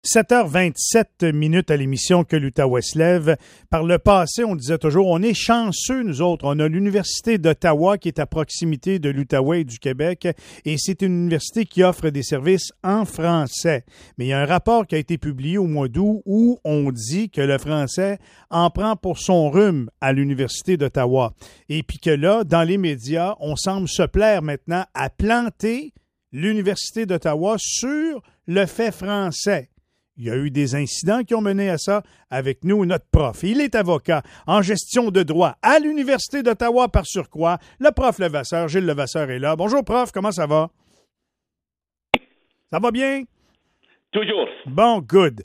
7h27 à l'émission Que l'Outaouais se lève. Par le passé, on disait toujours, on est chanceux, nous autres. On a l'Université d'Ottawa qui est à proximité de l'Outaouais et du Québec, et c'est une université qui offre des services en français. Mais il y a un rapport qui a été publié au mois d'août où on dit que le français en prend pour son rhume à l'Université d'Ottawa. Et puis que là, dans les médias, on semble se plaire maintenant à planter l'Université d'Ottawa sur le fait français. Il y a eu des incidents qui ont mené à ça. Avec nous, notre prof. Il est avocat en gestion de droit à l'Université d'Ottawa par surcroît. Le prof Levasseur, Gilles Levasseur est là. Bonjour, prof. Comment ça va? Ça va bien? Toujours. Bon, good.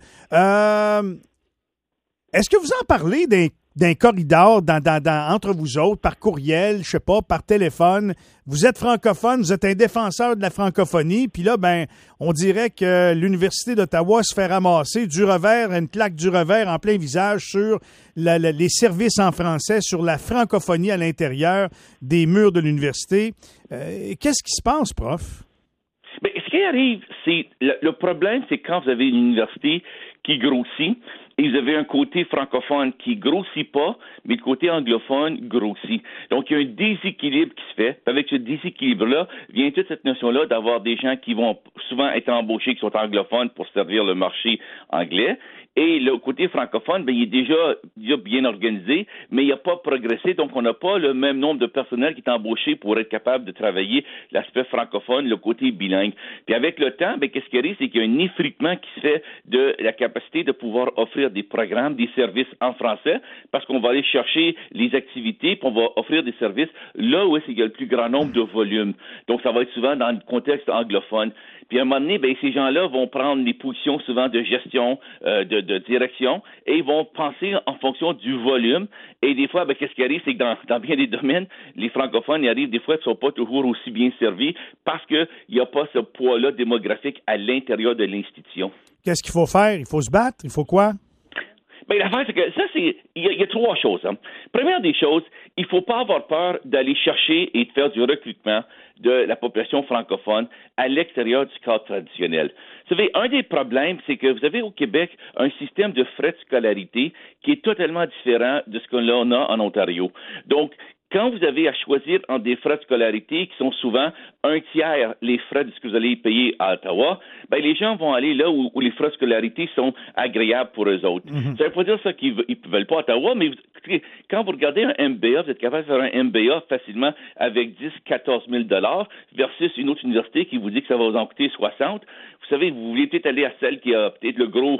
Est-ce que vous en parlez d'un corridor entre vous autres, par courriel, je sais pas, par téléphone? Vous êtes francophone, vous êtes un défenseur de la francophonie, puis là, on dirait que l'Université d'Ottawa se fait ramasser une claque du revers en plein visage sur les services en français, sur la francophonie à l'intérieur des murs de l'université. Qu'est-ce qui se passe, prof? Mais ce qui arrive, c'est le problème, c'est quand vous avez une université qui grossit, et vous avez un côté francophone qui grossit pas, mais le côté anglophone grossit. Donc, il y a un déséquilibre qui se fait. Avec ce déséquilibre-là, vient toute cette notion-là d'avoir des gens qui vont souvent être embauchés, qui sont anglophones pour servir le marché anglais. Et le côté francophone, il est déjà bien organisé, mais il n'a pas progressé, donc on n'a pas le même nombre de personnel qui est embauché pour être capable de travailler l'aspect francophone, le côté bilingue. Puis avec le temps, qu'est-ce qui arrive, c'est qu'il y a un effritement qui se fait de la capacité de pouvoir offrir des programmes, des services en français, parce qu'on va aller chercher les activités, puis on va offrir des services là où il y a le plus grand nombre de volumes. Donc ça va être souvent dans le contexte anglophone. Puis à un moment donné, ces gens-là vont prendre des positions souvent de gestion, de direction, et ils vont penser en fonction du volume. Et des fois, qu'est-ce qui arrive, c'est que dans bien des domaines, les francophones, ils arrivent des fois, ils ne sont pas toujours aussi bien servis parce qu'il n'y a pas ce poids-là démographique à l'intérieur de l'institution. Qu'est-ce qu'il faut faire? Il faut se battre? Il faut quoi? L'affaire, c'est que ça, il y a trois choses. Première des choses, il ne faut pas avoir peur d'aller chercher et de faire du recrutement de la population francophone à l'extérieur du cadre traditionnel. Vous savez, un des problèmes, c'est que vous avez au Québec un système de frais de scolarité qui est totalement différent de ce qu'on a en Ontario. Donc, quand vous avez à choisir entre des frais de scolarité qui sont souvent un tiers les frais de ce que vous allez payer à Ottawa, les gens vont aller là où les frais de scolarité sont agréables pour eux autres. Ça ne veut pas dire ça qu'ils ne veulent pas à Ottawa, mais quand vous regardez un MBA, vous êtes capable de faire un MBA facilement avec 10-14 000 $ versus une autre université qui vous dit que ça va vous en coûter 60. Vous savez, vous voulez peut-être aller à celle qui a peut-être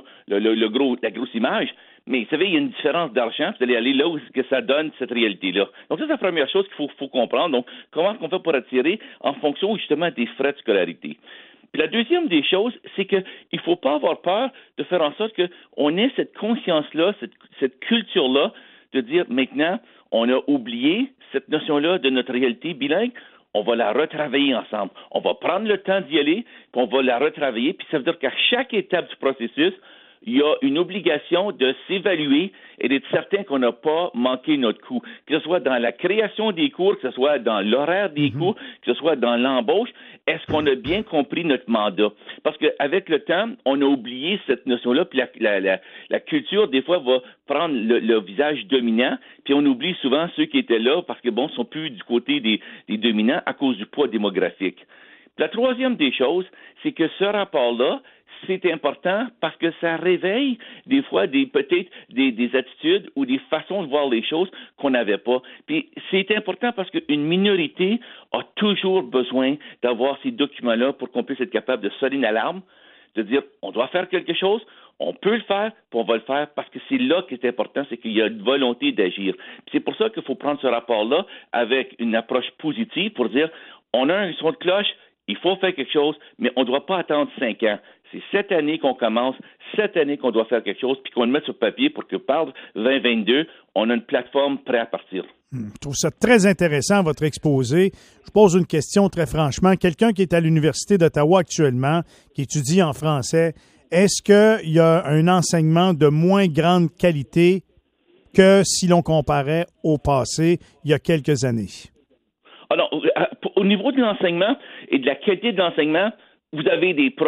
la grosse image. Mais vous savez, il y a une différence d'argent, vous allez aller là où que ça donne cette réalité-là. Donc ça, c'est la première chose qu'il faut comprendre. Donc, comment on fait pour attirer en fonction justement des frais de scolarité. Puis la deuxième des choses, c'est qu'il ne faut pas avoir peur de faire en sorte qu'on ait cette conscience-là, cette culture-là, de dire maintenant, on a oublié cette notion-là de notre réalité bilingue. On va la retravailler ensemble. On va prendre le temps d'y aller, puis on va la retravailler. Puis ça veut dire qu'à chaque étape du processus, il y a une obligation de s'évaluer et d'être certain qu'on n'a pas manqué notre coup. Que ce soit dans la création des cours, que ce soit dans l'horaire des cours, que ce soit dans l'embauche, est-ce qu'on a bien compris notre mandat? Parce qu'avec le temps, on a oublié cette notion-là, puis la culture, des fois, va prendre le visage dominant, puis on oublie souvent ceux qui étaient là parce que, sont plus du côté des dominants à cause du poids démographique. Puis la troisième des choses, c'est que ce rapport-là, c'est important parce que ça réveille des fois peut-être des attitudes ou des façons de voir les choses qu'on n'avait pas. Puis c'est important parce qu'une minorité a toujours besoin d'avoir ces documents-là pour qu'on puisse être capable de sonner une alarme, de dire on doit faire quelque chose, on peut le faire, puis on va le faire parce que c'est là qui est important, c'est qu'il y a une volonté d'agir. Puis c'est pour ça qu'il faut prendre ce rapport-là avec une approche positive pour dire on a un son de cloche, il faut faire quelque chose, mais on ne doit pas attendre 5 ans. C'est cette année qu'on commence, cette année qu'on doit faire quelque chose, puis qu'on le mette sur papier pour que par 2022, on a une plateforme prête à partir. Je trouve ça très intéressant, votre exposé. Je pose une question très franchement. Quelqu'un qui est à l'Université d'Ottawa actuellement, qui étudie en français, est-ce qu'il y a un enseignement de moins grande qualité que si l'on comparait au passé, il y a quelques années? Alors, au niveau de l'enseignement et de la qualité de l'enseignement, vous avez des profs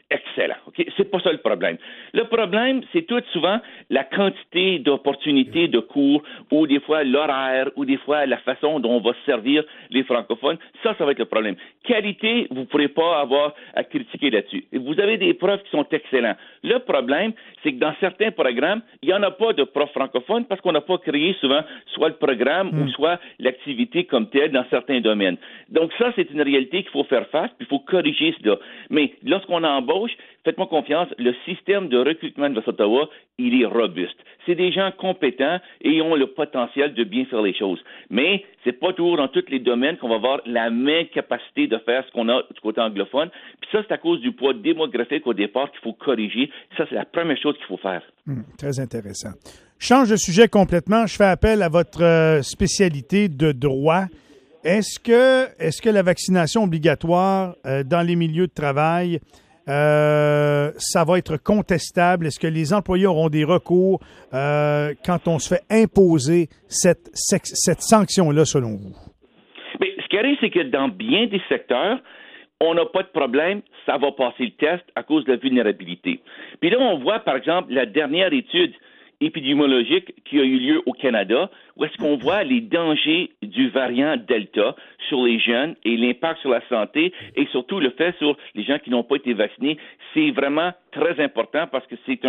excellent. Okay? C'est pas ça le problème. Le problème, c'est tout souvent la quantité d'opportunités de cours ou des fois l'horaire ou des fois la façon dont on va servir les francophones. Ça va être le problème. Qualité, vous ne pourrez pas avoir à critiquer là-dessus. Vous avez des profs qui sont excellents. Le problème, c'est que dans certains programmes, il n'y en a pas de profs francophones parce qu'on n'a pas créé souvent soit le programme ou soit l'activité comme telle dans certains domaines. Donc ça, c'est une réalité qu'il faut faire face, puis il faut corriger cela. Mais lorsqu'on embauche, faites-moi confiance, le système de recrutement de l'Université d'Ottawa, il est robuste. C'est des gens compétents et ont le potentiel de bien faire les choses. Mais c'est pas toujours dans tous les domaines qu'on va avoir la même capacité de faire ce qu'on a du côté anglophone. Puis ça, c'est à cause du poids démographique au départ qu'il faut corriger. Ça, c'est la première chose qu'il faut faire. Très intéressant. Change de sujet complètement. Je fais appel à votre spécialité de droit. Est-ce que la vaccination obligatoire dans les milieux de travail, ça va être contestable? Est-ce que les employés auront des recours quand on se fait imposer cette sanction-là, selon vous? Mais ce qui arrive, c'est que dans bien des secteurs, on n'a pas de problème, ça va passer le test à cause de la vulnérabilité. Puis là, on voit, par exemple, la dernière étude épidémiologique qui a eu lieu au Canada, où est-ce qu'on voit les dangers du variant Delta sur les jeunes et l'impact sur la santé et surtout le fait sur les gens qui n'ont pas été vaccinés. C'est vraiment très important parce que c'est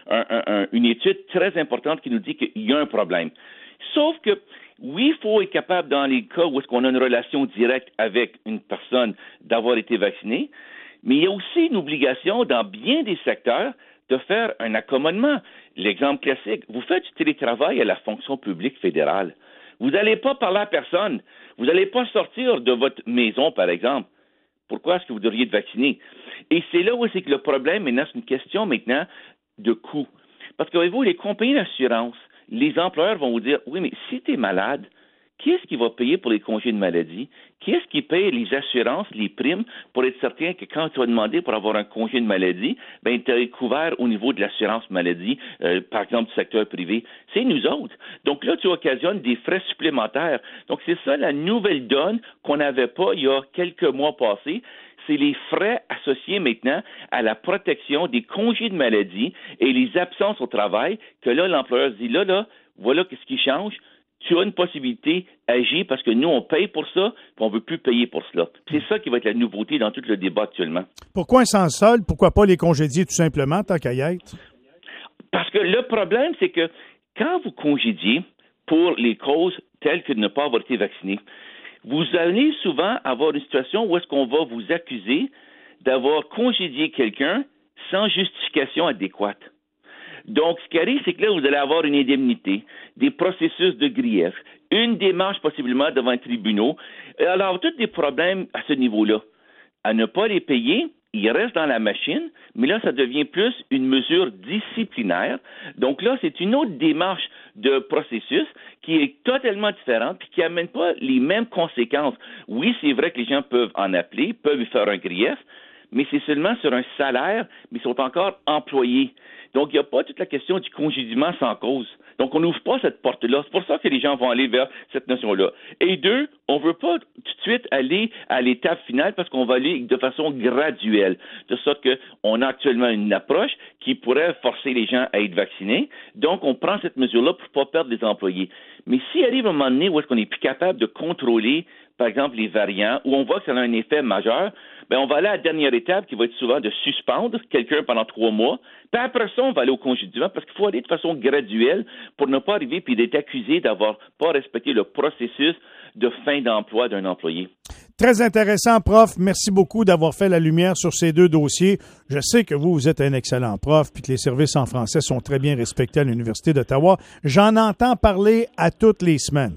une étude très importante qui nous dit qu'il y a un problème. Sauf que, oui, il faut être capable, dans les cas où est-ce qu'on a une relation directe avec une personne, d'avoir été vacciné, mais il y a aussi une obligation dans bien des secteurs de faire un accommodement. L'exemple classique, vous faites du télétravail à la fonction publique fédérale. Vous n'allez pas parler à personne. Vous n'allez pas sortir de votre maison, par exemple. Pourquoi est-ce que vous devriez être vacciné? Et c'est là où c'est que le problème, maintenant, c'est une question maintenant de coût. Parce que, voyez-vous, les compagnies d'assurance, les employeurs vont vous dire, oui, mais si tu es malade, qui est-ce qui va payer pour les congés de maladie? Qui est-ce qui paye les assurances, les primes, pour être certain que quand tu vas demander pour avoir un congé de maladie, ben tu es couvert au niveau de l'assurance maladie, par exemple du secteur privé? C'est nous autres. Donc là, tu occasionnes des frais supplémentaires. Donc c'est ça la nouvelle donne qu'on n'avait pas il y a quelques mois passés. C'est les frais associés maintenant à la protection des congés de maladie et les absences au travail que là, l'employeur dit, là, voilà qu'est-ce qui change. Tu as une possibilité d'agir parce que nous, on paye pour ça, puis on ne veut plus payer pour cela. C'est ça qui va être la nouveauté dans tout le débat actuellement. Pourquoi un sans solde? Pourquoi pas les congédier tout simplement, tant qu'à y être? Parce que le problème, c'est que quand vous congédiez pour les causes telles que de ne pas avoir été vacciné, vous allez souvent avoir une situation où est-ce qu'on va vous accuser d'avoir congédié quelqu'un sans justification adéquate. Donc, ce qui arrive, c'est que là, vous allez avoir une indemnité, des processus de grief, une démarche possiblement devant un tribunal. Alors, tous des problèmes à ce niveau-là. À ne pas les payer, ils restent dans la machine, mais là, ça devient plus une mesure disciplinaire. Donc là, c'est une autre démarche de processus qui est totalement différente et qui n'amène pas les mêmes conséquences. Oui, c'est vrai que les gens peuvent en appeler, peuvent y faire un grief, mais c'est seulement sur un salaire, mais ils sont encore employés. Donc, il n'y a pas toute la question du congédiement sans cause. Donc, on n'ouvre pas cette porte-là. C'est pour ça que les gens vont aller vers cette notion-là. Et deux, on ne veut pas tout de suite aller à l'étape finale parce qu'on va aller de façon graduelle. De sorte qu'on a actuellement une approche qui pourrait forcer les gens à être vaccinés. Donc, on prend cette mesure-là pour ne pas perdre les employés. Mais s'il arrive un moment donné où est-ce qu'on n'est plus capable de contrôler, par exemple, les variants, où on voit que ça a un effet majeur, ben on va aller à la dernière étape qui va être souvent de suspendre quelqu'un pendant 3 mois. Puis après ça, on va aller au congédiement parce qu'il faut aller de façon graduelle pour ne pas arriver puis d'être accusé d'avoir pas respecté le processus de fin d'emploi d'un employé. Très intéressant, prof. Merci beaucoup d'avoir fait la lumière sur ces 2 dossiers. Je sais que vous êtes un excellent prof puis que les services en français sont très bien respectés à l'Université d'Ottawa. J'en entends parler à toutes les semaines.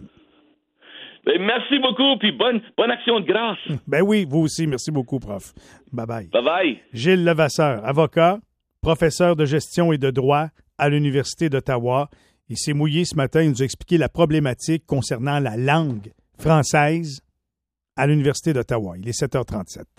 Merci beaucoup, puis bonne action de grâce. Ben oui, vous aussi. Merci beaucoup, prof. Bye-bye. Bye-bye. Gilles Levasseur, avocat, professeur de gestion et de droit à l'Université d'Ottawa. Il s'est mouillé ce matin, il nous a expliqué la problématique concernant la langue française à l'Université d'Ottawa. Il est 7h37.